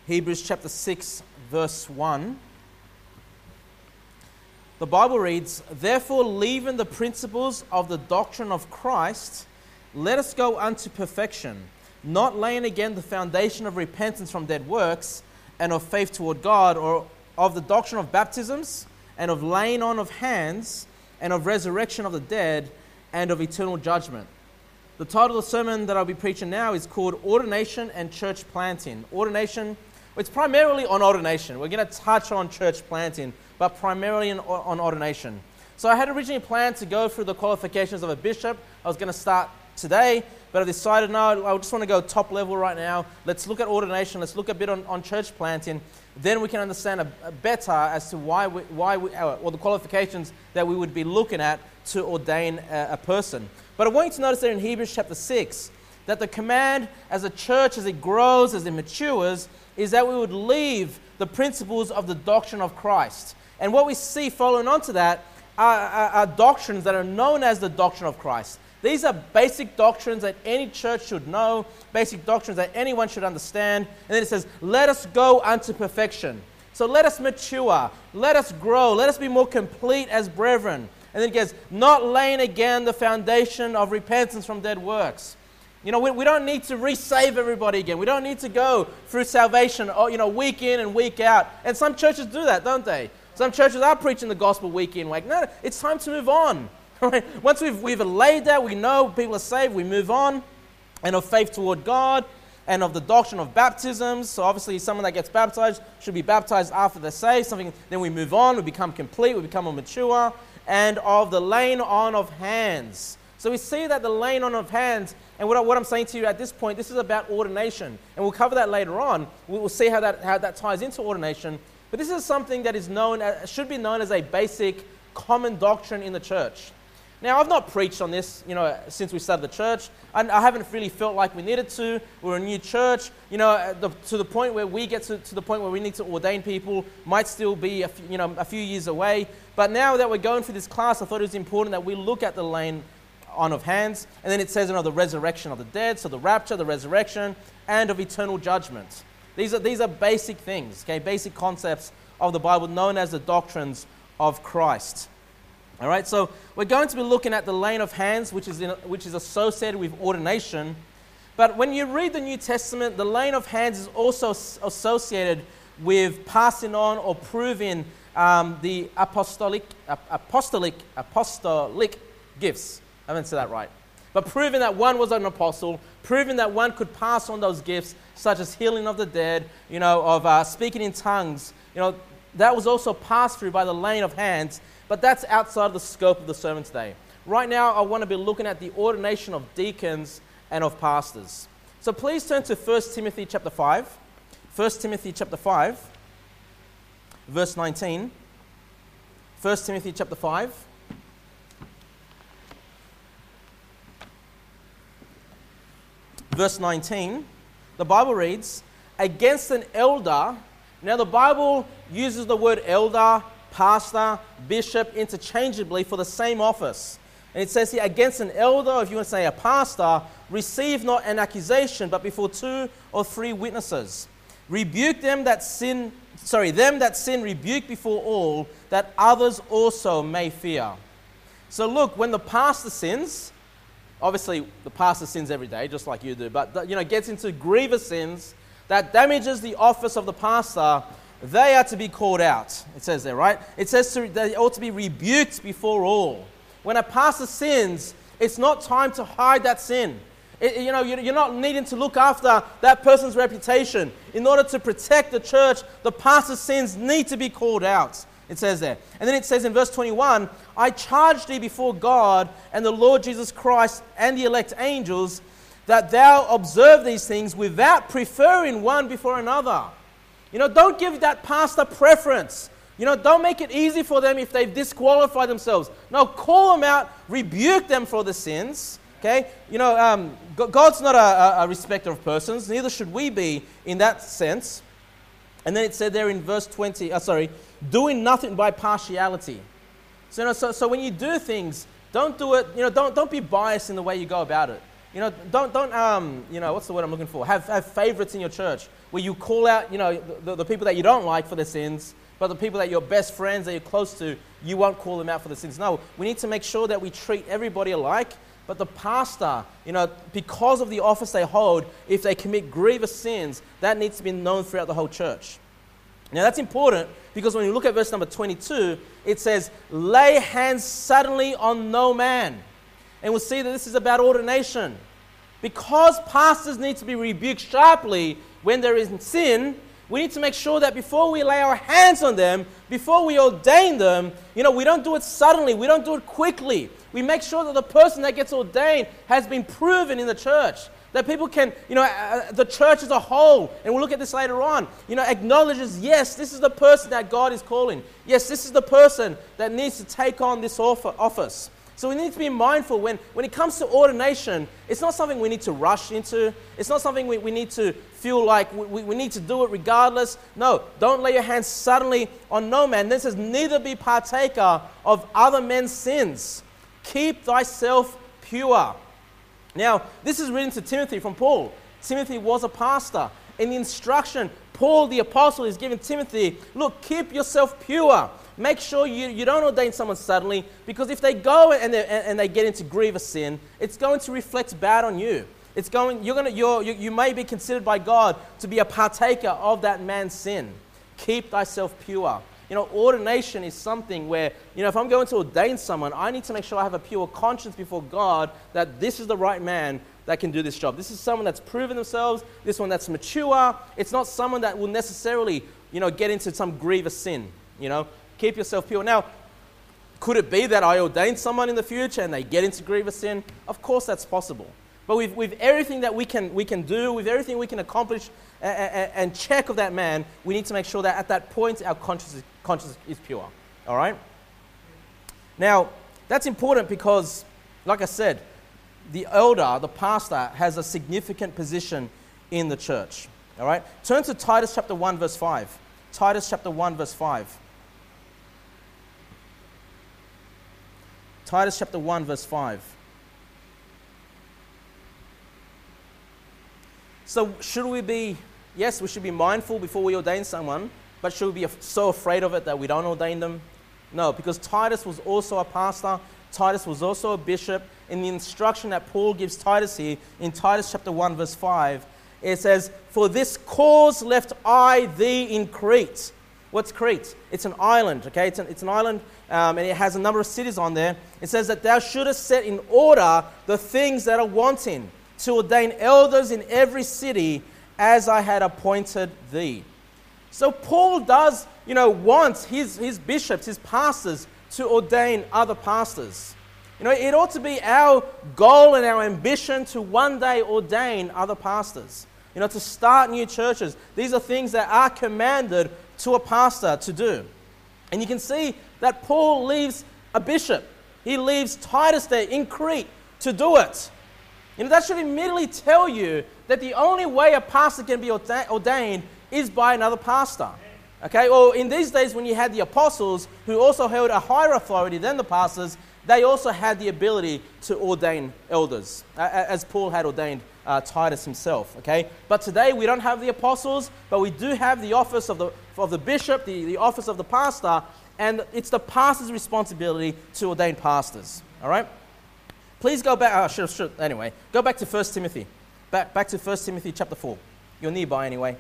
Hebrews chapter 6, verse 1. The Bible reads, "Therefore, leaving the principles of the doctrine of Christ, let us go unto perfection, not laying again the foundation of repentance from dead works and of faith toward God, or of the doctrine of baptisms, and of laying on of hands, and of resurrection of the dead, and of eternal judgment." The title of the sermon that I'll be preaching now is called Ordination and Church Planting. Ordination, it's primarily on ordination. We're going to touch on church planting, but primarily on ordination. So I had originally planned to go through the qualifications of a bishop. I was going to start today, but I decided, no, I just want to go top level right now. Let's look at ordination. Let's look a bit on church planting. Then we can understand better as to why or the qualifications that we would be looking at to ordain a person. But I want you to notice there in Hebrews chapter 6 that the command as a church, as it grows, as it matures, is that we would leave the principles of the doctrine of Christ. And what we see following on to that are doctrines that are known as the doctrine of Christ. These are basic doctrines that any church should know, basic doctrines that anyone should understand. And then it says, let us go unto perfection. So let us mature, let us grow, let us be more complete as brethren. And then it goes, not laying again the foundation of repentance from dead works. You know, we don't need to resave everybody again. We don't need to go through salvation, week in and week out. And some churches do that, don't they? Some churches are preaching the gospel week in, week. No, it's time to move on. Right? Once we've laid that, we know people are saved, we move on. And of faith toward God, and of the doctrine of baptisms. So obviously someone that gets baptized should be baptized after they're saved. Then we move on, we become complete, we become more mature. And of the laying on of hands. So we see that the laying on of hands, and what I'm saying to you at this point, this is about ordination. And we'll cover that later on. We'll see how that ties into ordination. But this is something that is should be known as a basic common doctrine in the church. Now, I've not preached on this, since we started the church. I haven't really felt like we needed to. We're a new church. To the point where we get to the point where we need to ordain people might still be a few years away. But now that we're going through this class, I thought it was important that we look at the laying on of hands. And then it says, the resurrection of the dead, so the rapture, the resurrection, and of eternal judgment. These are basic things, okay, basic concepts of the Bible known as the doctrines of Christ. All right, so we're going to be looking at the laying of hands, which is associated with ordination. But when you read the New Testament, the laying of hands is also associated with passing on or proving the apostolic gifts. I haven't said that right. But proving that one was an apostle, proving that one could pass on those gifts, such as healing of the dead, of speaking in tongues. That was also passed through by the laying of hands. But that's outside the scope of the sermon today. Right now, I want to be looking at the ordination of deacons and of pastors. So please turn to 1 Timothy chapter 5. 1 Timothy chapter 5, verse 19. 1 Timothy chapter 5. Verse 19. The Bible reads, against an elder. Now the Bible uses the word elder, pastor, bishop interchangeably for the same office. And it says here, against an elder, or if you want to say a pastor, receive not an accusation, but before 2 or 3 witnesses. Rebuke them that sin, rebuke before all, that others also may fear. So look, when the pastor sins, obviously the pastor sins every day, just like you do, but gets into grievous sins that damages the office of the pastor, they are to be called out. It says there, right? It says they ought to be rebuked before all. When a pastor sins, it's not time to hide that sin. You're not needing to look after that person's reputation. In order to protect the church, the pastor's sins need to be called out. It says there. And then it says in verse 21, I charge thee before God and the Lord Jesus Christ and the elect angels that thou observe these things without preferring one before another. Don't give that pastor preference. Don't make it easy for them if they've disqualified themselves. No, call them out, rebuke them for the sins. Okay? God's not a respecter of persons, neither should we be in that sense. And then it said there in verse 20, doing nothing by partiality. So when you do things, don't do it, don't be biased in the way you go about it. Don't what's the word I'm looking for? Have favorites in your church where you call out, the people that you don't like for their sins, but the people that you're best friends, that you're close to, you won't call them out for the sins. No, we need to make sure that we treat everybody alike. But the pastor, because of the office they hold, if they commit grievous sins, that needs to be known throughout the whole church. Now that's important because when you look at verse number 22, it says, lay hands suddenly on no man. And we'll see that this is about ordination. Because pastors need to be rebuked sharply when there is sin, we need to make sure that before we lay our hands on them, before we ordain them, we don't do it suddenly, we don't do it quickly. We make sure that the person that gets ordained has been proven in the church. That people can, the church as a whole, and we'll look at this later on, acknowledges, yes, this is the person that God is calling. Yes, this is the person that needs to take on this office. So we need to be mindful when it comes to ordination, it's not something we need to rush into. It's not something we need to feel like we need to do it regardless. No, don't lay your hands suddenly on no man. This says, neither be partaker of other men's sins. Keep thyself pure. Now, this is written to Timothy from Paul. Timothy was a pastor. In the instruction, Paul the apostle is giving Timothy, look, keep yourself pure. Make sure you don't ordain someone suddenly, because if they go and they get into grievous sin, it's going to reflect bad on you. You may be considered by God to be a partaker of that man's sin. Keep thyself pure. Ordination is something where, if I'm going to ordain someone, I need to make sure I have a pure conscience before God that this is the right man that can do this job. This is someone that's proven themselves, this one that's mature. It's not someone that will necessarily, get into some grievous sin. Keep yourself pure. Now, could it be that I ordain someone in the future and they get into grievous sin? Of course that's possible. But with everything that we can do, with everything we can accomplish and check of that man, we need to make sure that at that point our conscience is pure. All right? Now, that's important because, like I said, the elder, the pastor, has a significant position in the church. All right? Turn to Titus chapter 1, verse 5. Titus chapter 1, verse 5. Titus chapter 1, verse 5. So should we be, yes, we should be mindful before we ordain someone, but should we be so afraid of it that we don't ordain them? No, because Titus was also a pastor. Titus was also a bishop. In the instruction that Paul gives Titus here, in Titus chapter 1, verse 5, it says, for this cause left I thee in Crete. What's Crete? It's an island, okay? It's an island, and it has a number of cities on there. It says that thou shouldest set in order the things that are wanting, to ordain elders in every city as I had appointed thee. So Paul does, want his bishops, his pastors, to ordain other pastors. It ought to be our goal and our ambition to one day ordain other pastors. To start new churches. These are things that are commanded to a pastor to do. And you can see that Paul leaves a bishop. He leaves Titus there in Crete to do it. That should immediately tell you that the only way a pastor can be ordained is by another pastor. Okay, or in these days when you had the apostles who also held a higher authority than the pastors, they also had the ability to ordain elders, as Paul had ordained Titus himself. Okay, but today we don't have the apostles, but we do have the office of the bishop, the office of the pastor, and it's the pastor's responsibility to ordain pastors. All right. Please go back. Anyway, go back to 1 Timothy. Back to 1 Timothy chapter 4. You're nearby anyway.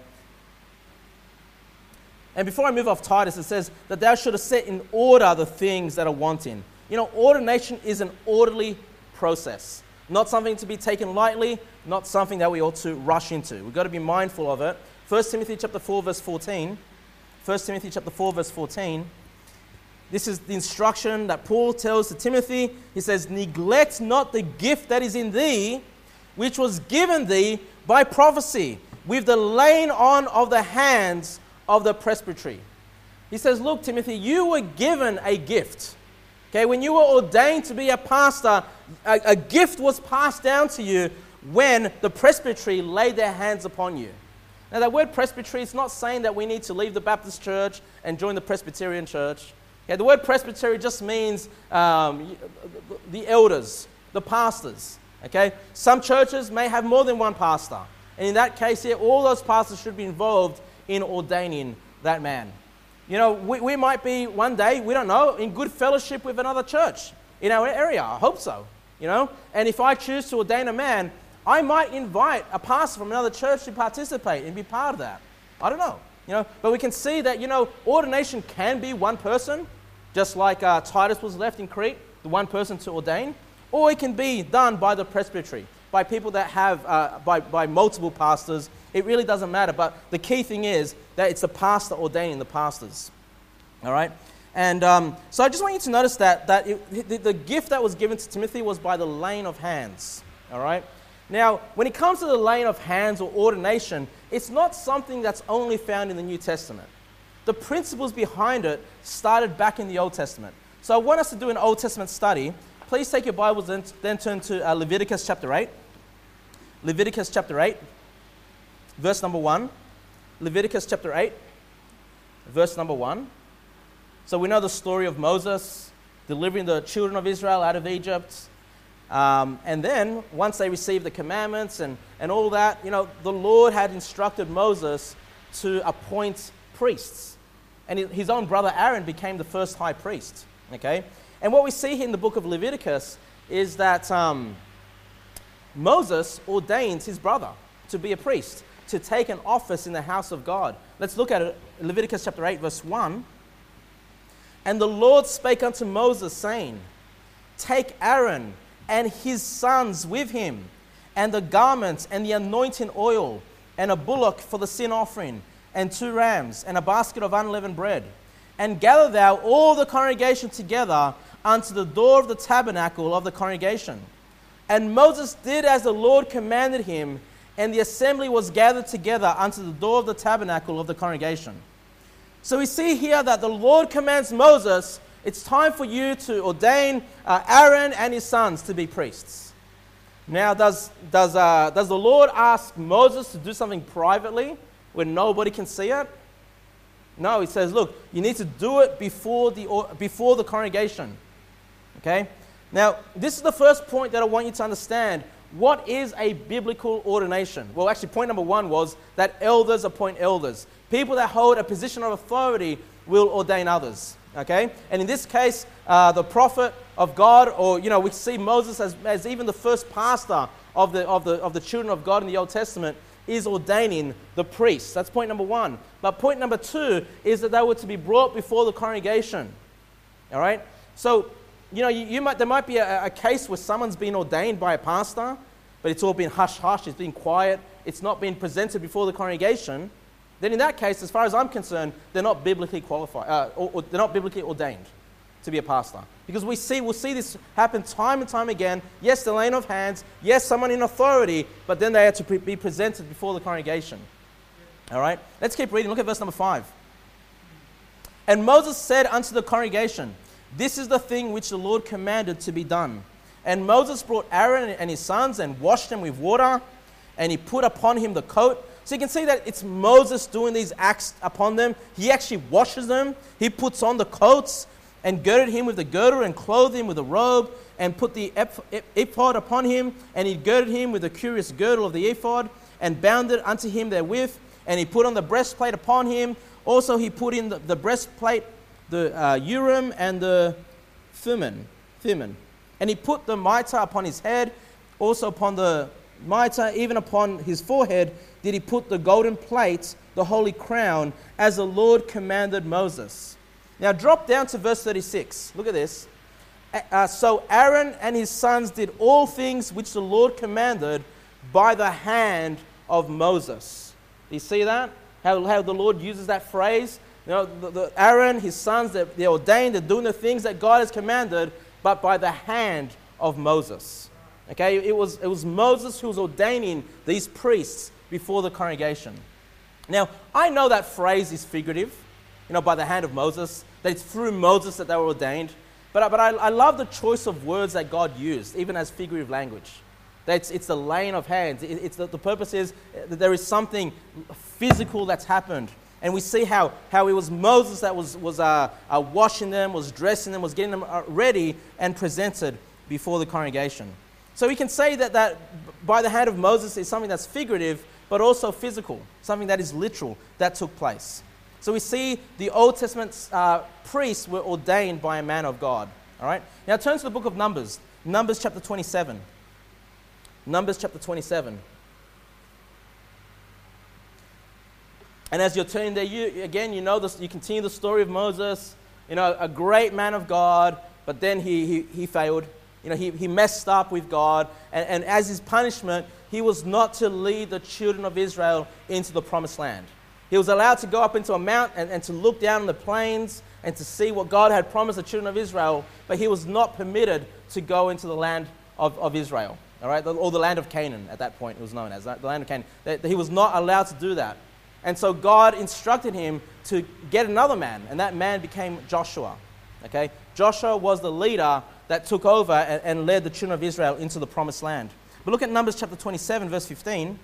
And before I move off Titus, it says that thou shouldest set in order the things that are wanting. Ordination is an orderly process. Not something to be taken lightly, not something that we ought to rush into. We've got to be mindful of it. 1 Timothy chapter 4, verse 14. 1 Timothy chapter 4, verse 14. This is the instruction that Paul tells to Timothy. He says, neglect not the gift that is in thee, which was given thee by prophecy, with the laying on of the hands of the presbytery. He says, look, Timothy, you were given a gift. Okay, when you were ordained to be a pastor, a gift was passed down to you when the presbytery laid their hands upon you. Now, that word presbytery is not saying that we need to leave the Baptist church and join the Presbyterian church. Okay, the word presbytery just means the elders, the pastors. Okay? Some churches may have more than one pastor. And in that case here, all those pastors should be involved in ordaining that man. You know, we might be one day, we don't know, in good fellowship with another church in our area. I hope so, you know. And if I choose to ordain a man, I might invite a pastor from another church to participate and be part of that. I don't know, you know. But we can see that, you know, ordination can be one person, just like Titus was left in Crete, the one person to ordain. Or it can be done by the presbytery, by people that have, by multiple pastors. It really doesn't matter. But the key thing is that it's the pastor ordaining the pastors. All right? And so I just want you to notice that the gift that was given to Timothy was by the laying of hands. All right? Now, when it comes to the laying of hands or ordination, it's not something that's only found in the New Testament. The principles behind it started back in the Old Testament. So I want us to do an Old Testament study. Please take your Bibles and then turn to Leviticus chapter 8. Leviticus chapter 8, verse number 1. Leviticus chapter 8, verse number 1. So we know the story of Moses delivering the children of Israel out of Egypt. And then, once they received the commandments and all that, you know, the Lord had instructed Moses to appoint priests. And his own brother Aaron became the first high priest. Okay? And what we see here in the book of Leviticus is that Moses ordains his brother to be a priest, to take an office in the house of God. Let's look at it. Leviticus chapter 8, verse 1. And the Lord spake unto Moses, saying, Take Aaron and his sons with him, and the garments, and the anointing oil, and a bullock for the sin offering, and 2 rams, and a basket of unleavened bread. And gather thou all the congregation together unto the door of the tabernacle of the congregation. And Moses did as the Lord commanded him, and the assembly was gathered together unto the door of the tabernacle of the congregation. So we see here that the Lord commands Moses, it's time for you to ordain Aaron and his sons to be priests. Now, does the Lord ask Moses to do something privately where nobody can see it? No, he says, look, you need to do it before the congregation. Okay? Now, this is the first point that I want you to understand. What is a biblical ordination? Well, actually, point number 1 was that elders appoint elders. People that hold a position of authority will ordain others. Okay? And in this case, the prophet of God, or, you know, we see Moses as even the first pastor of the children of God in the Old Testament, is ordaining the priests. That's point number 1. But point number 2 is that they were to be brought before the congregation. All right? So, you know, there might be a case where someone's been ordained by a pastor, but it's all been hush-hush, it's been quiet, it's not been presented before the congregation. Then in that case, as far as I'm concerned, they're not biblically qualified, or they're not biblically ordained to be a pastor. Because we'll see this happen time and time again. Yes, the laying of hands. Yes, someone in authority. But then they had to be presented before the congregation. All right? Let's keep reading. Look at verse number 5. And Moses said unto the congregation, This is the thing which the Lord commanded to be done. And Moses brought Aaron and his sons and washed them with water. And he put upon him the coat. So you can see that it's Moses doing these acts upon them. He actually washes them. He puts on the coats and girded him with the girdle and clothed him with a robe and put the ephod upon him. And he girded him with the curious girdle of the ephod and bound it unto him therewith. And he put on the breastplate upon him. Also he put in the breastplate, the Urim and the Thummim. And he put the mitre upon his head, also upon the mitre, even upon his forehead, did he put the golden plate, the holy crown, as the Lord commanded Moses. Now drop down to verse 36. Look at this. So Aaron and his sons did all things which the Lord commanded by the hand of Moses. Do you see that? How the Lord uses that phrase? You know, Aaron, his sons, they're ordained, they're doing the things that God has commanded, but by the hand of Moses. Okay, it was Moses who was ordaining these priests before the congregation. Now, I know that phrase is figurative, you know, by the hand of Moses, that it's through Moses that they were ordained. But I love the choice of words that God used, even as figurative language. That it's the laying of hands. The purpose is that there is something physical that's happened. And we see how it was Moses that was washing them, was dressing them, was getting them ready and presented before the congregation. So we can say that by the hand of Moses is something that's figurative, but also physical, something that is literal, that took place. So we see the Old Testament priests were ordained by a man of God. All right? Now turn to the book of Numbers. Numbers chapter 27. Numbers chapter 27. And as you're turning there, you continue the story of Moses, a great man of God, but then he failed. He messed up with God, and as his punishment, he was not to lead the children of Israel into the promised land. He was allowed to go up into a mount and to look down on the plains and to see what God had promised the children of Israel, but he was not permitted to go into the land of Israel, all right, or the land of Canaan at that point it was known as, the land of Canaan. He was not allowed to do that. And so God instructed him to get another man, and that man became Joshua. Okay? Joshua was the leader that took over and led the children of Israel into the promised land. But look at Numbers chapter 27, verse 15.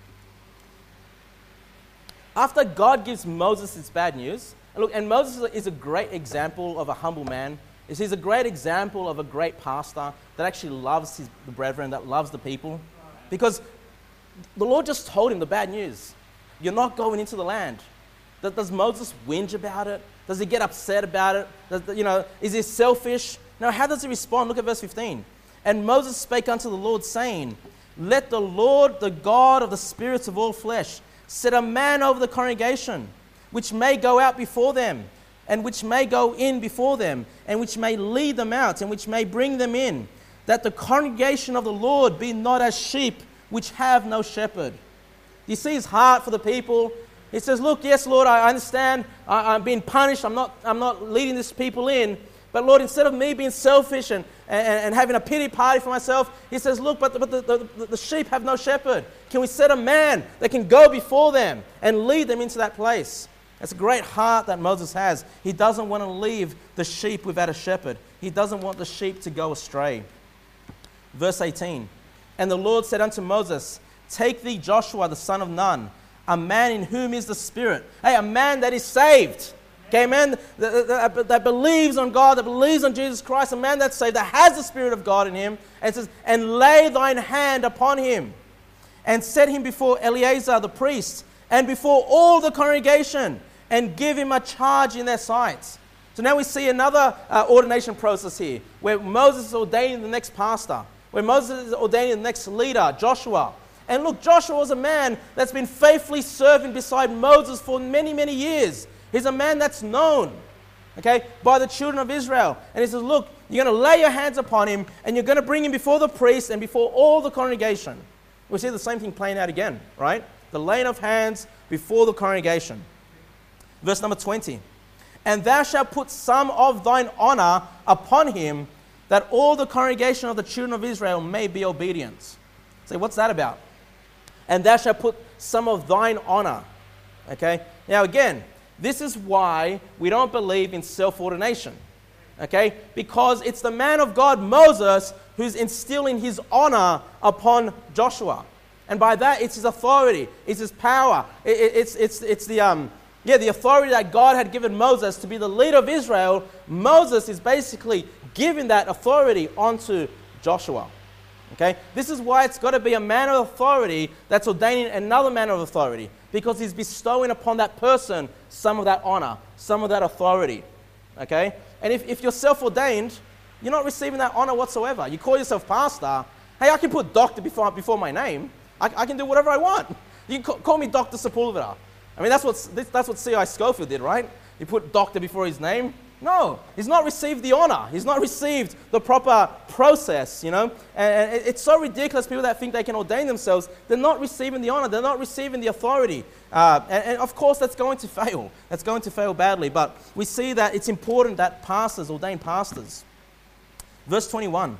After God gives Moses this bad news, and Moses is a great example of a humble man. He's a great example of a great pastor that actually loves the brethren, that loves the people. Because the Lord just told him the bad news. You're not going into the land. Does Moses whinge about it? Does he get upset about it? Is he selfish? No, how does he respond? Look at verse 15. And Moses spake unto the Lord, saying, Let the Lord, the God of the spirits of all flesh, set a man over the congregation, which may go out before them, and which may go in before them, and which may lead them out, and which may bring them in, that the congregation of the Lord be not as sheep which have no shepherd. You see his heart for the people. He says, look, yes, Lord, I understand. I'm being punished. I'm not leading these people in. But Lord, instead of me being selfish and having a pity party for myself, he says, look, but the sheep have no shepherd. Can we set a man that can go before them and lead them into that place? That's a great heart that Moses has. He doesn't want to leave the sheep without a shepherd. He doesn't want the sheep to go astray. Verse 18, And the Lord said unto Moses, Take thee Joshua the son of Nun, a man in whom is the Spirit. Hey, a man that is saved. Okay, a man that believes on God, that believes on Jesus Christ, a man that's saved, that has the Spirit of God in him. And it says, And lay thine hand upon him, and set him before Eleazar the priest, and before all the congregation, and give him a charge in their sight. So now we see another ordination process here, where Moses is ordaining the next pastor, where Moses is ordaining the next leader, Joshua. And look, Joshua was a man that's been faithfully serving beside Moses for many, many years. He's a man that's known, okay, by the children of Israel. And he says, look, you're going to lay your hands upon him, and you're going to bring him before the priest and before all the congregation. We see the same thing playing out again, right? The laying of hands before the congregation. Verse number 20. And thou shalt put some of thine honor upon him, that all the congregation of the children of Israel may be obedient. So what's that about? And thou shalt put some of thine honor. Okay? Now again, this is why we don't believe in self-ordination. Okay? Because it's the man of God, Moses, who's instilling his honor upon Joshua. And by that, it's his authority, it's his power, it's the authority that God had given Moses to be the leader of Israel. Moses is basically giving that authority onto Joshua. Okay? This is why it's got to be a man of authority that's ordaining another man of authority, because he's bestowing upon that person some of that honor, some of that authority. Okay? And if you're self-ordained, you're not receiving that honor whatsoever. You call yourself pastor. Hey, I can put doctor before my name. I can do whatever I want. You can call me Dr. Sepulveda. I mean, that's what C.I. Scofield did, right? He put doctor before his name. No, he's not received the honor. He's not received the proper process, you know. And it's so ridiculous, people that think they can ordain themselves. They're not receiving the honor. They're not receiving the authority. And of course, that's going to fail. That's going to fail badly. But we see that it's important that pastors, ordain pastors. Verse 21.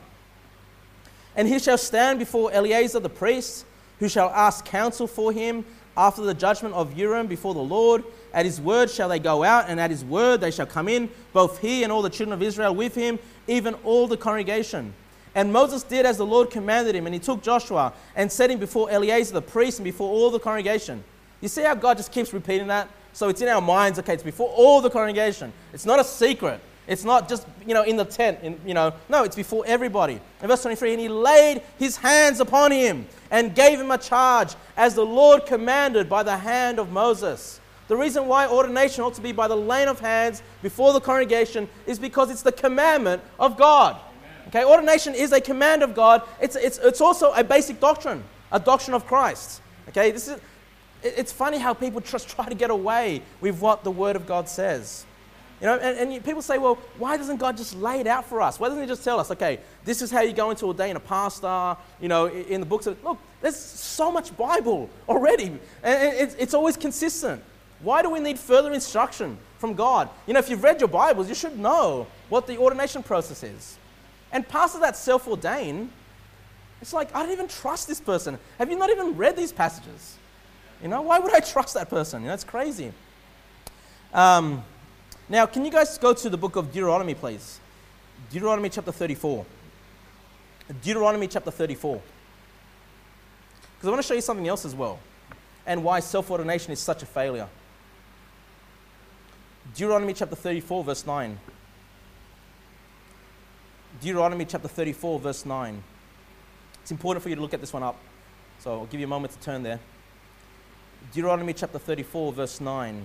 And he shall stand before Eleazar the priest, who shall ask counsel for him after the judgment of Urim before the Lord. At his word shall they go out, and at his word they shall come in, both he and all the children of Israel with him, even all the congregation. And Moses did as the Lord commanded him, and he took Joshua and set him before Eleazar the priest and before all the congregation. You see how God just keeps repeating that? So it's in our minds, okay, it's before all the congregation. It's not a secret. It's not just, in the tent. No, it's before everybody. In verse 23, and he laid his hands upon him and gave him a charge as the Lord commanded by the hand of Moses. The reason why ordination ought to be by the laying of hands before the congregation is because it's the commandment of God. Okay, ordination is a command of God. It's also a basic doctrine, a doctrine of Christ. Okay, it's funny how people just try to get away with what the Word of God says. And people say, well, why doesn't God just lay it out for us? Why doesn't he just tell us, okay, this is how you're going to ordain a pastor, in the books of, look, there's so much Bible already, and it's always consistent. Why do we need further instruction from God? If you've read your Bibles, you should know what the ordination process is. And pastors that self-ordain, it's like, I don't even trust this person. Have you not even read these passages? Why would I trust that person? It's crazy. Now, can you guys go to the book of Deuteronomy, please? Deuteronomy chapter 34. Deuteronomy chapter 34. Because I want to show you something else as well, and why self-ordination is such a failure. Deuteronomy chapter 34, verse 9. Deuteronomy chapter 34, verse 9. It's important for you to look at this one up, so I'll give you a moment to turn there. Deuteronomy chapter 34, verse 9.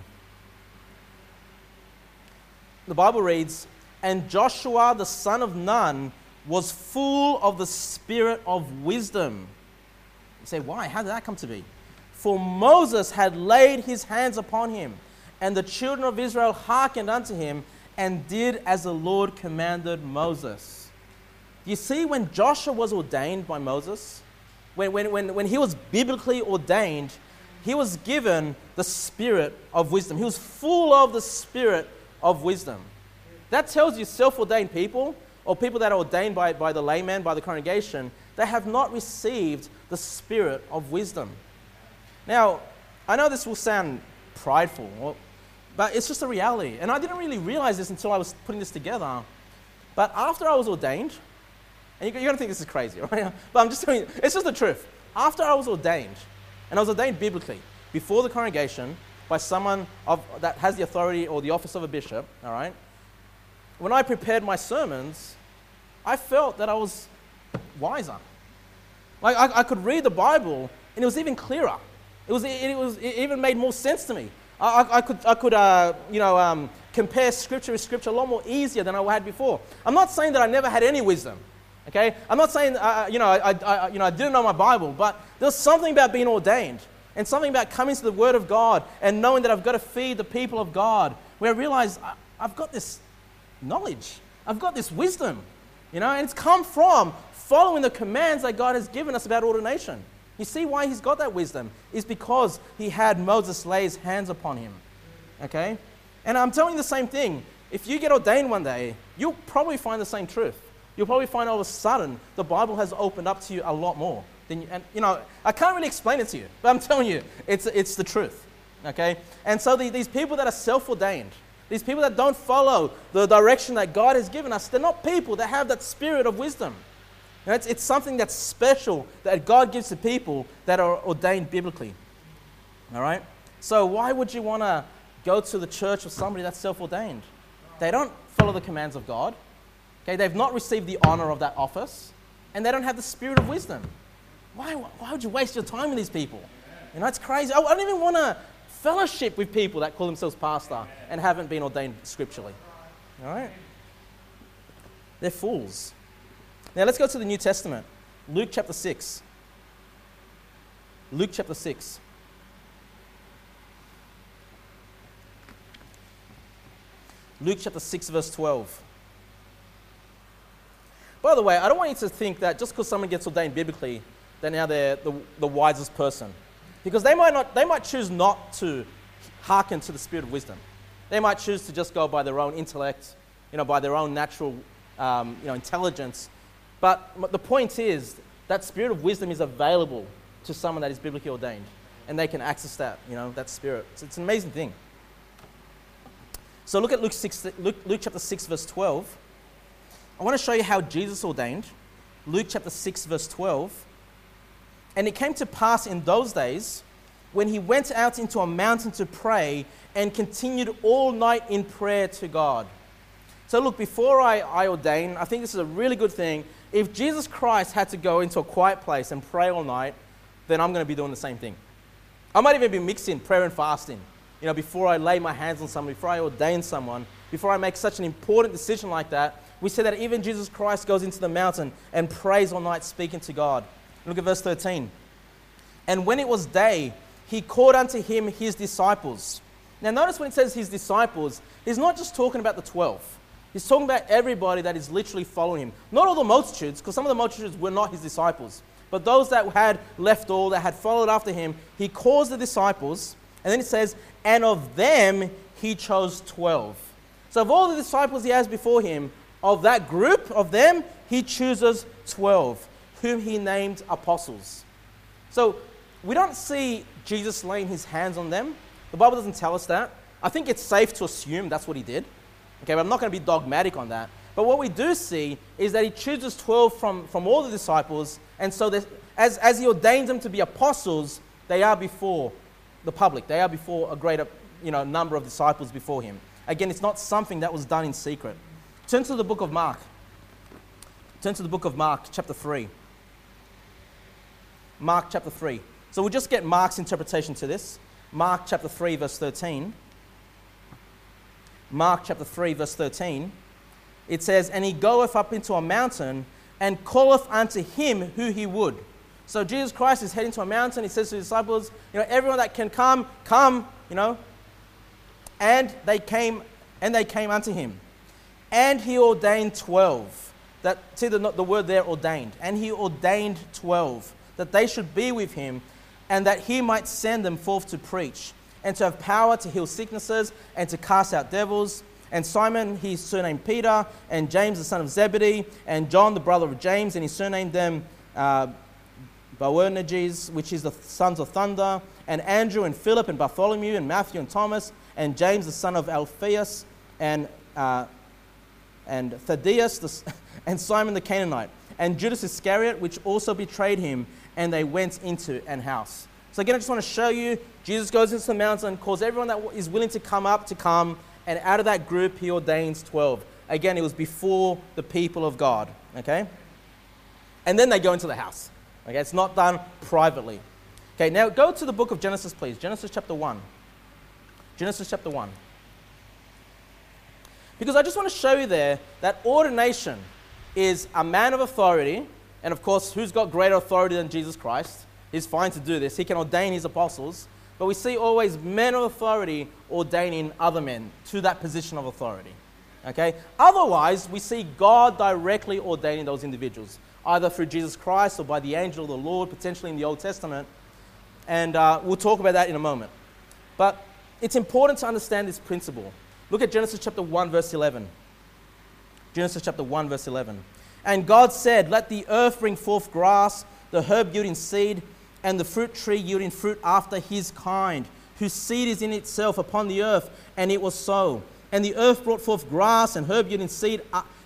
The Bible reads, and Joshua the son of Nun was full of the spirit of wisdom. You say, why? How did that come to be? For Moses had laid his hands upon him, and the children of Israel hearkened unto him, and did as the Lord commanded Moses. You see, when Joshua was ordained by Moses, when he was biblically ordained, he was given the spirit of wisdom. He was full of the spirit of wisdom. That tells you self-ordained people, or people that are ordained by the layman, by the congregation, they have not received the spirit of wisdom. Now, I know this will sound prideful, but it's just a reality. And I didn't really realize this until I was putting this together. But after I was ordained, and you're going to think this is crazy, right? But I'm just telling you, it's just the truth. After I was ordained, and I was ordained biblically, before the congregation, by someone that has the authority or the office of a bishop, all right? When I prepared my sermons, I felt that I was wiser. Like I could read the Bible, and it was even clearer. It even made more sense to me. I could compare scripture with scripture a lot more easier than I had before. I'm not saying that I never had any wisdom. Okay, I'm not saying I didn't know my Bible, but there was something about being ordained, and something about coming to the Word of God and knowing that I've got to feed the people of God, where I realized I've got this knowledge, I've got this wisdom, and it's come from following the commands that God has given us about ordination. You see why he's got that wisdom is because he had Moses lay his hands upon him. Okay, and I'm telling you the same thing. If you get ordained one day, you'll probably find the same truth. You'll probably find all of a sudden the Bible has opened up to you a lot more. I can't really explain it to you, but I'm telling you, it's the truth, okay? And so these people that are self-ordained, these people that don't follow the direction that God has given us, they're not people that have that spirit of wisdom. It's something that's special that God gives to people that are ordained biblically, all right? So why would you want to go to the church of somebody that's self-ordained? They don't follow the commands of God. Okay, they've not received the honor of that office, and they don't have the spirit of wisdom. Why would you waste your time with these people? It's crazy. I don't even want to fellowship with people that call themselves pastor and haven't been ordained scripturally. All right? They're fools. Now let's go to the New Testament. Luke chapter 6. Luke chapter 6. Luke chapter 6, verse 12. By the way, I don't want you to think that just because someone gets ordained biblically, that now they're the wisest person. Because they might choose not to hearken to the spirit of wisdom. They might choose to just go by their own intellect, by their own natural intelligence. But the point is that spirit of wisdom is available to someone that is biblically ordained. And they can access that, that spirit. It's an amazing thing. So look at Luke chapter 6, verse 12. I want to show you how Jesus ordained. Luke chapter 6, verse 12. And it came to pass in those days, when he went out into a mountain to pray and continued all night in prayer to God. So look, before I ordain, I think this is a really good thing. If Jesus Christ had to go into a quiet place and pray all night, then I'm going to be doing the same thing. I might even be mixing prayer and fasting. Before I lay my hands on someone, before I ordain someone, before I make such an important decision like that, we see that even Jesus Christ goes into the mountain and prays all night speaking to God. Look at verse 13. And when it was day, he called unto him his disciples. Now notice when it says his disciples, he's not just talking about the 12. He's talking about everybody that is literally following him. Not all the multitudes, because some of the multitudes were not his disciples. But those that had left all, that had followed after him, he calls the disciples. And then it says, and of them he chose 12. So of all the disciples he has before him, of that group, of them, he chooses 12, whom he named apostles. So we don't see Jesus laying his hands on them. The Bible doesn't tell us that. I think it's safe to assume that's what he did. Okay, but I'm not going to be dogmatic on that. But what we do see is that he chooses 12 from all the disciples, and so as he ordains them to be apostles, they are before the public. They are before a greater number of disciples before him. Again, it's not something that was done in secret. Turn to the book of Mark. Turn to the book of Mark, chapter 3. Mark chapter 3. So we'll just get Mark's interpretation to this. Mark chapter 3, verse 13. Mark chapter 3, verse 13. It says, and he goeth up into a mountain and calleth unto him who he would. So Jesus Christ is heading to a mountain. He says to his disciples, everyone that can come, And they came unto him. And he ordained 12. See the word there, ordained. And he ordained 12, that they should be with him, and that he might send them forth to preach, and to have power to heal sicknesses, and to cast out devils. And Simon, he surnamed Peter, and James the son of Zebedee, and John the brother of James, and he surnamed them Boanerges, which is the sons of thunder, and Andrew, and Philip, and Bartholomew, and Matthew, and Thomas, and James the son of Alphaeus, and Thaddeus, and Simon the Canaanite, and Judas Iscariot, which also betrayed him, and they went into an house. So again, I just want to show you, Jesus goes into the mountain, calls everyone that is willing to come, and out of that group, he ordains 12. Again, it was before the people of God, okay? And then they go into the house, okay? It's not done privately. Okay, now go to the book of Genesis, please. Genesis chapter 1. Genesis chapter 1. Because I just want to show you there that ordination is a man of authority, and of course, who's got greater authority than Jesus Christ? He's fine to do this. He can ordain his apostles. But we see always men of authority ordaining other men to that position of authority. Okay? Otherwise, we see God directly ordaining those individuals, either through Jesus Christ or by the angel of the Lord, potentially in the Old Testament. And we'll talk about that in a moment. But it's important to understand this principle. Look at Genesis chapter 1, verse 11. Genesis chapter 1, verse 11. And God said, let the earth bring forth grass, the herb yielding seed, and the fruit tree yielding fruit after his kind, whose seed is in itself upon the earth. And it was so. And the earth brought forth grass and herb yielding seed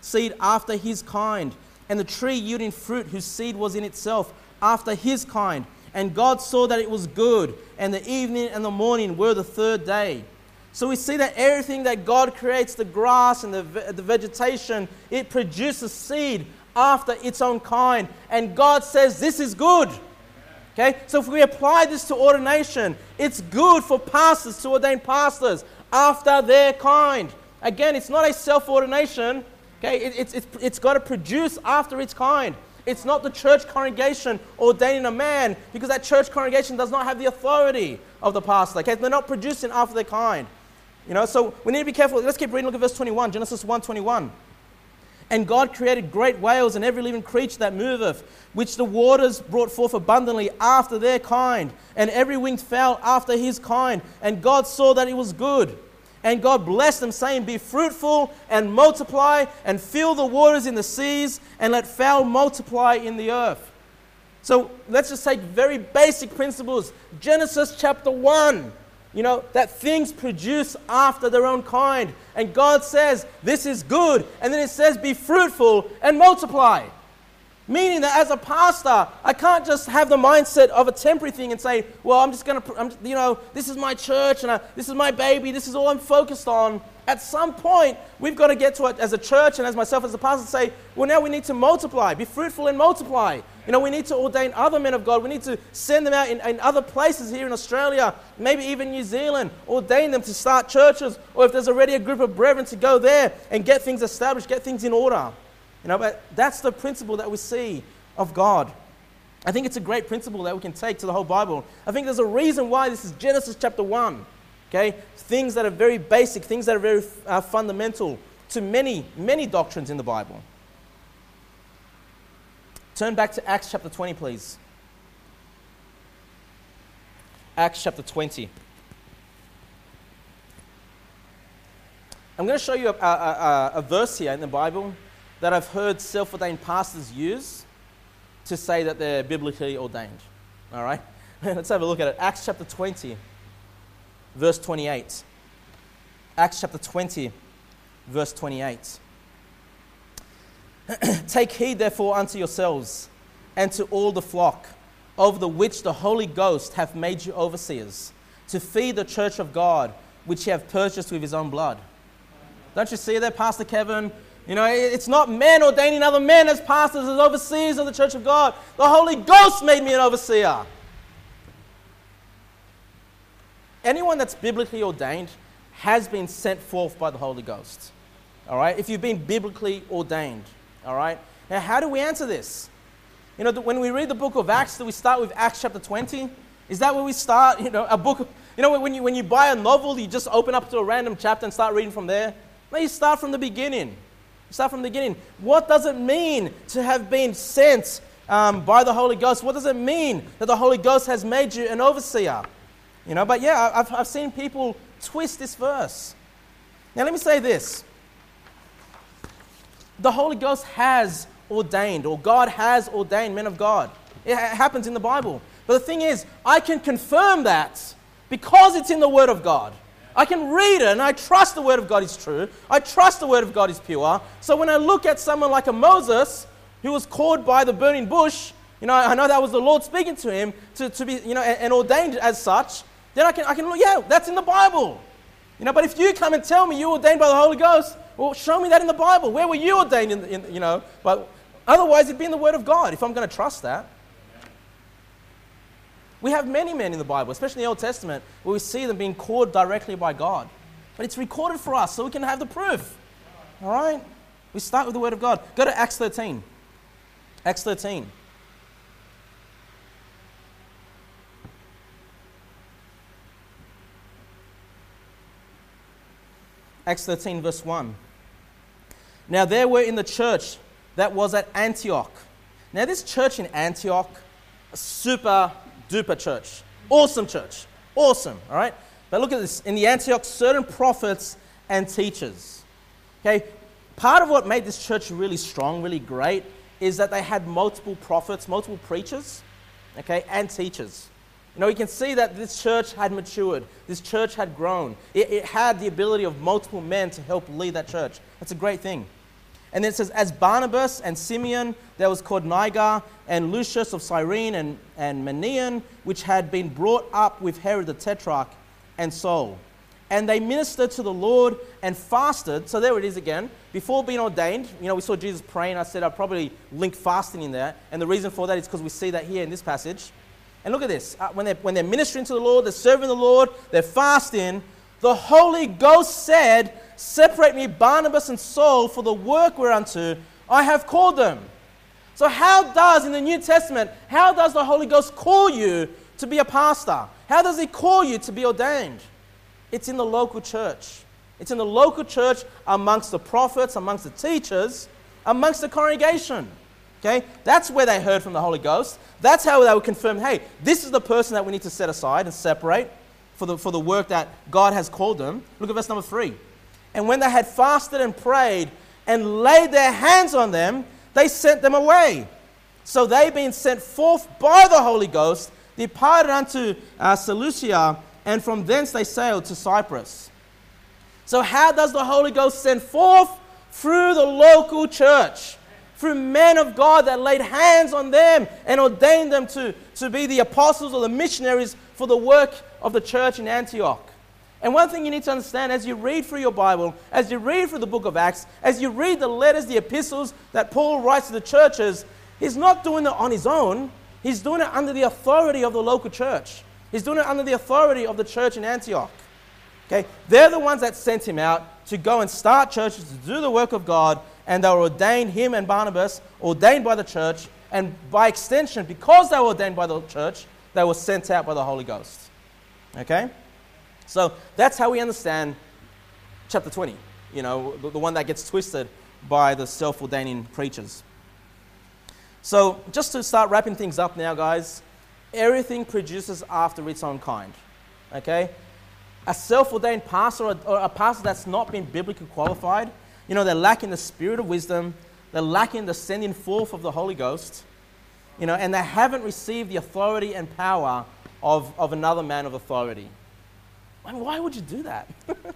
after his kind, and the tree yielding fruit, whose seed was in itself after his kind. And God saw that it was good, and the evening and the morning were the third day. So we see that everything that God creates, the grass and the vegetation, it produces seed after its own kind. And God says, this is good. Okay, so if we apply this to ordination, it's good for pastors to ordain pastors after their kind. Again, it's not a self-ordination. Okay, it's got to produce after its kind. It's not the church congregation ordaining a man, because that church congregation does not have the authority of the pastor. Okay, they're not producing after their kind. So we need to be careful. Let's keep reading. Look at verse 21, Genesis 1:21. And God created great whales and every living creature that moveth, which the waters brought forth abundantly after their kind, and every winged fowl after his kind. And God saw that it was good. And God blessed them, saying, be fruitful and multiply, and fill the waters in the seas, and let fowl multiply in the earth. So let's just take very basic principles. Genesis chapter 1. That things produce after their own kind. And God says, this is good. And then it says, be fruitful and multiply. Meaning that as a pastor, I can't just have the mindset of a temporary thing and say, well, I'm just going to, this is my church and this is my baby, this is all I'm focused on. At some point, we've got to get to it as a church and as myself as a pastor say, well, now we need to multiply, be fruitful and multiply. We need to ordain other men of God. We need to send them out in other places here in Australia, maybe even New Zealand, ordain them to start churches, or if there's already a group of brethren to go there and get things established, get things in order. But that's the principle that we see of God. I think it's a great principle that we can take to the whole Bible. I think there's a reason why this is Genesis chapter 1. Okay? Things that are very basic, things that are very fundamental to many, many doctrines in the Bible. Turn back to Acts chapter 20, please. Acts chapter 20. I'm going to show you a verse here in the Bible that I've heard self-ordained pastors use to say that they're biblically ordained. All right? Let's have a look at it. Acts chapter 20, verse 28. Acts chapter 20, verse 28. Take heed, therefore, unto yourselves and to all the flock, of the which the Holy Ghost hath made you overseers, to feed the church of God, which he hath purchased with his own blood. Don't you see that, Pastor Kevin? It's not men ordaining other men as pastors, as overseers of the church of God. The Holy Ghost made me an overseer. Anyone that's biblically ordained has been sent forth by the Holy Ghost. All right? If you've been biblically ordained. All right? Now, how do we answer this? When we read the book of Acts, do we start with Acts chapter 20? Is that where we start? A book. When you buy a novel, you just open up to a random chapter and start reading from there. No, you start from the beginning. What does it mean to have been sent by the Holy Ghost? What does it mean that the Holy Ghost has made you an overseer? But yeah, I've seen people twist this verse. Now let me say this. The Holy Ghost has ordained, or God has ordained men of God. It happens in the Bible. But the thing is, I can confirm that because it's in the Word of God. I can read it and I trust the Word of God is true. I trust the Word of God is pure. So when I look at someone like a Moses who was called by the burning bush, I know that was the Lord speaking to him to be, and ordained as such, then I can look, yeah, that's in the Bible. But if you come and tell me you're ordained by the Holy Ghost, well, show me that in the Bible. Where were you ordained But otherwise it'd be in the Word of God if I'm going to trust that. We have many men in the Bible, especially in the Old Testament, where we see them being called directly by God. But it's recorded for us so we can have the proof. All right? We start with the Word of God. Go to Acts 13. Acts 13. Acts 13, verse 1. Now there were in the church that was at Antioch. Now this church in Antioch, a super duper church. Awesome church. Awesome, all right? But look at this. In the Antioch, certain prophets and teachers. Okay, part of what made this church really strong, really great, is that they had multiple prophets, multiple preachers, okay, and teachers. You can see that this church had matured. This church had grown. It had the ability of multiple men to help lead that church. That's a great thing. And then it says, as Barnabas and Simeon, there was called Niger, and Lucius of Cyrene, and Manaen, which had been brought up with Herod the Tetrarch, and Saul. And they ministered to the Lord and fasted. So there it is again. Before being ordained, we saw Jesus praying. I said I'd probably link fasting in there. And the reason for that is because we see that here in this passage. And look at this. When they're ministering to the Lord, they're serving the Lord, they're fasting, the Holy Ghost said, separate me, Barnabas and Saul, for the work whereunto I have called them. So in the New Testament, how does the Holy Ghost call you to be a pastor? How does he call you to be ordained? It's in the local church. It's in the local church amongst the prophets, amongst the teachers, amongst the congregation. Okay? That's where they heard from the Holy Ghost. That's how they would confirm, hey, this is the person that we need to set aside and separate for the work that God has called them. Look at verse number 3. And when they had fasted and prayed and laid their hands on them, they sent them away. So they, being sent forth by the Holy Ghost, departed unto Seleucia, and from thence they sailed to Cyprus. So how does the Holy Ghost send forth? Through the local church. through men of God that laid hands on them and ordained them to be the apostles or the missionaries for the work of the church in Antioch. And one thing you need to understand as you read through your Bible, as you read through the book of Acts, as you read the letters, the epistles that Paul writes to the churches, he's not doing it on his own. He's doing it under the authority of the local church. He's doing it under the authority of the church in Antioch. Okay? They're the ones that sent him out to go and start churches, to do the work of God, and they were ordained, him and Barnabas, ordained by the church, and by extension, because they were ordained by the church, they were sent out by the Holy Ghost. Okay? So that's how we understand chapter 20, you know, the one that gets twisted by the self-ordaining preachers. So just to start wrapping things up now, guys, everything produces after its own kind, okay? A self-ordained pastor or a pastor that's not been biblically qualified, you know, they're lacking the spirit of wisdom, they're lacking the sending forth of the Holy Ghost, you know, and they haven't received the authority and power of another man of authority. I mean, why would you do that?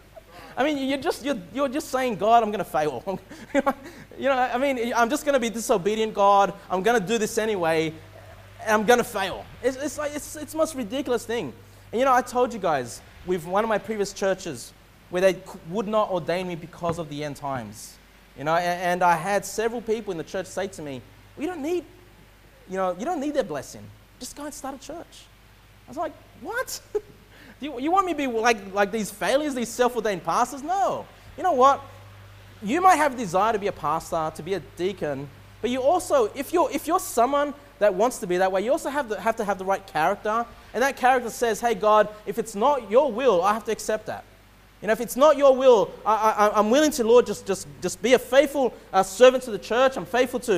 I mean, you're just saying, God, I'm going to fail. You know, I mean, I'm just going to be disobedient, God. I'm going to do this anyway, and I'm going to fail. It's the most ridiculous thing. And you know, I told you guys with one of my previous churches where they would not ordain me because of the end times. You know, and I had several people in the church say to me, "We don't need, you don't need their blessing. Just go and start a church." I was like, "What?" You want me to be like these failures, these self-ordained pastors? No. You know what? You might have a desire to be a pastor, to be a deacon, but you also, if you're someone that wants to be that way, you also have to have the right character. And that character says, "Hey, God, if it's not your will, I have to accept that. You know, if it's not your will, I'm willing to, Lord, just be a faithful servant to the church. I'm faithful to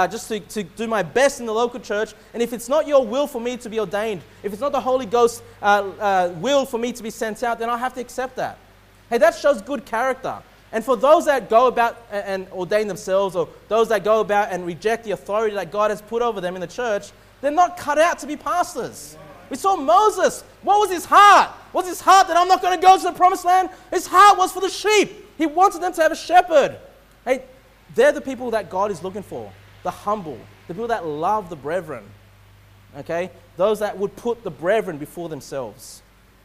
do my best in the local church. And if it's not your will for me to be ordained, if it's not the Holy Ghost will for me to be sent out, then I have to accept that." Hey, that shows good character. And for those that go about and ordain themselves, or those that go about and reject the authority that God has put over them in the church, they're not cut out to be pastors. We saw Moses. What was his heart? Was his heart that I'm not going to go to the promised land? His heart was for the sheep. He wanted them to have a shepherd. Hey, they're the people that God is looking for. The humble. The people that love the brethren. Okay? Those that would put the brethren before themselves.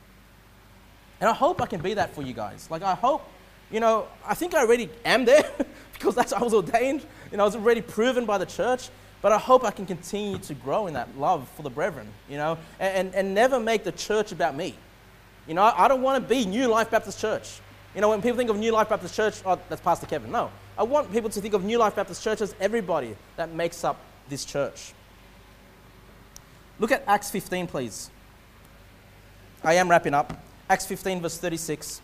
And I hope I can be that for you guys. Like, I hope, you know, I think I already am there because I was ordained. You know, I was already proven by the church. But I hope I can continue to grow in that love for the brethren, you know, and never make the church about me. You know, I don't want to be New Life Baptist Church. You know, when people think of New Life Baptist Church, oh, that's Pastor Kevin. No, I want people to think of New Life Baptist Church as everybody that makes up this church. Look at Acts 15, please. I am wrapping up. Acts 15, verse 36.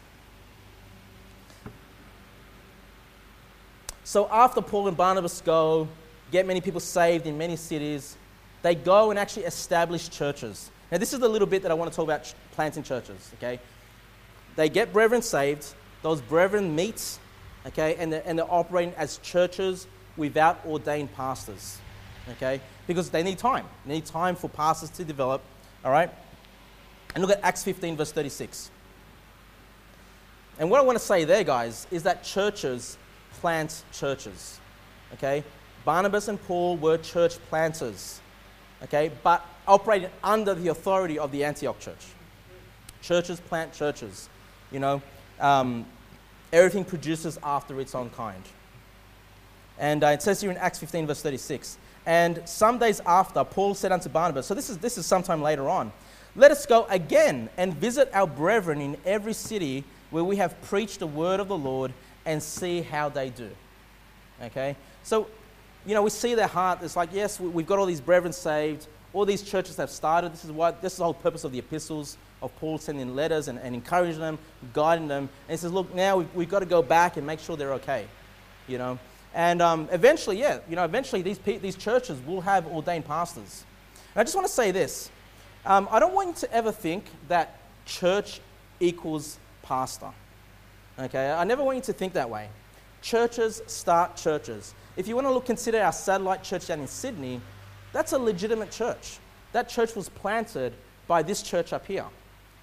So after Paul and Barnabas go, get many people saved in many cities, they go and actually establish churches. Now, this is the little bit that I want to talk about planting churches, okay? They get brethren saved, those brethren meet, okay, and they're operating as churches without ordained pastors, okay? Because they need time. They need time for pastors to develop, all right? And look at Acts 15, verse 36. And what I want to say there, guys, is that churches plant churches, okay? Barnabas and Paul were church planters, okay, but operated under the authority of the Antioch church. Churches plant churches, you know. Everything produces after its own kind. And it says here in Acts 15, verse 36, "And some days after, Paul said unto Barnabas," so this is sometime later on, "Let us go again and visit our brethren in every city where we have preached the word of the Lord, and see how they do." Okay, so, you know, we see their heart. It's like, yes, we've got all these brethren saved. All these churches have started. This is the whole purpose of the epistles, of Paul sending letters and encouraging them, guiding them. And he says, look, now we've got to go back and make sure they're okay, you know. And eventually these churches will have ordained pastors. And I just want to say this. I don't want you to ever think that church equals pastor. Okay, I never want you to think that way. Churches start churches. If you want to consider our satellite church down in Sydney, that's a legitimate church. That church was planted by this church up here.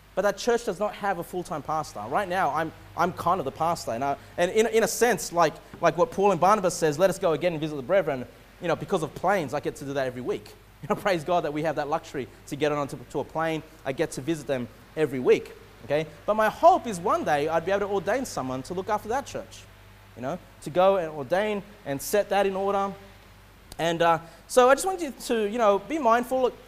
but that church does not have a full-time pastor. Right now, I'm kind of the pastor. And in a sense, like what Paul and Barnabas says, let us go again and visit the brethren, because of planes, I get to do that every week. Praise God that we have that luxury to get onto a plane. I get to visit them every week, okay? But my hope is one day I'd be able to ordain someone to look after that church, to go and ordain and set that in order. And so I just want you to, be mindful. Look,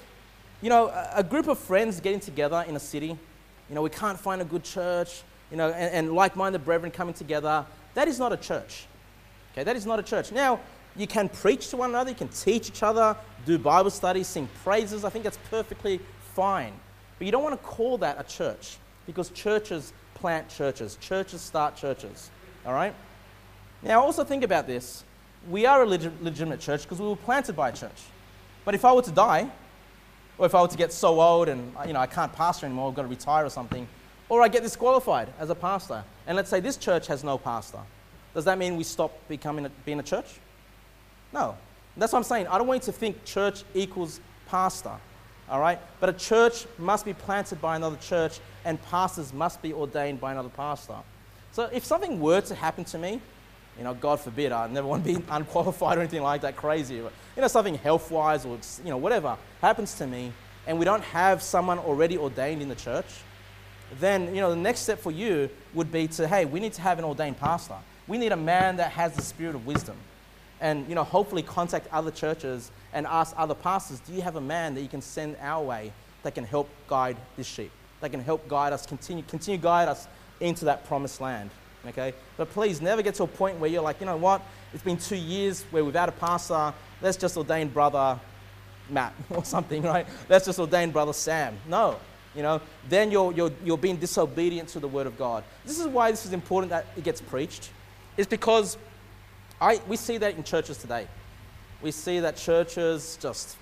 a group of friends getting together in a city, we can't find a good church, and like-minded brethren coming together, that is not a church. Okay, that is not a church. Now, you can preach to one another, you can teach each other, do Bible studies, sing praises. I think that's perfectly fine. But you don't want to call that a church, because churches plant churches. Churches start churches, all right? Now, also think about this. We are a legitimate church because we were planted by a church. But if I were to die, or if I were to get so old and I can't pastor anymore, I've got to retire or something, or I get disqualified as a pastor, and let's say this church has no pastor, does that mean we stop being a church? No. That's what I'm saying. I don't want you to think church equals pastor, all right? But a church must be planted by another church, and pastors must be ordained by another pastor. So if something were to happen to me, God forbid, I never want to be unqualified or anything like that crazy. But, something health-wise or, whatever happens to me, and we don't have someone already ordained in the church, then, the next step for you would be to, hey, we need to have an ordained pastor. We need a man that has the spirit of wisdom. And, hopefully contact other churches and ask other pastors, do you have a man that you can send our way that can help guide this sheep, that can help guide us, continue guide us into that promised land? Okay, but please never get to a point where you're like, you know what, it's been 2 years where without a pastor, let's just ordain brother Matt or something, right? Let's just ordain brother Sam. No, then you're being disobedient to the word of God. This is why this is important that it gets preached. It's because we see that in churches today. We see that churches just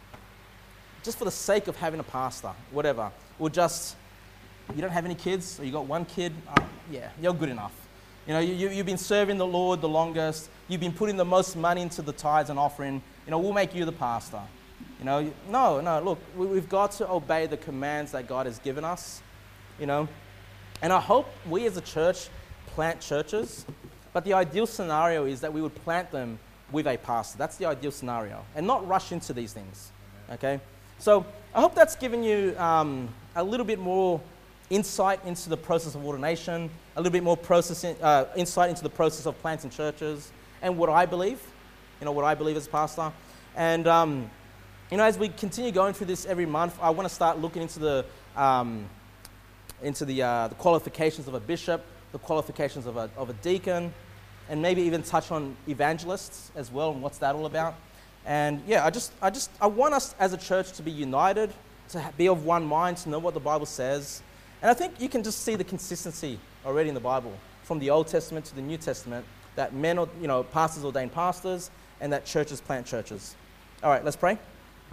for the sake of having a pastor, whatever, will just, you don't have any kids, or you got one kid, yeah, you're good enough. You've been serving the Lord the longest, you've been putting the most money into the tithes and offering, we'll make you the pastor. No, look, we've got to obey the commands that God has given us, And I hope we as a church plant churches, but the ideal scenario is that we would plant them with a pastor. That's the ideal scenario, and not rush into these things, okay? So I hope that's given you a little bit more insight into the process of ordination, a little bit more insight into the process of planting churches, and what I believe, what I believe as a pastor. And, as we continue going through this every month, I want to start looking into the qualifications of a bishop, the qualifications of a deacon, and maybe even touch on evangelists as well, and what's that all about. And yeah, I want us as a church to be united, to be of one mind, to know what the Bible says. And I think you can just see the consistency already in the Bible, from the Old Testament to the New Testament, that pastors ordain pastors, and that churches plant churches. All right, let's pray.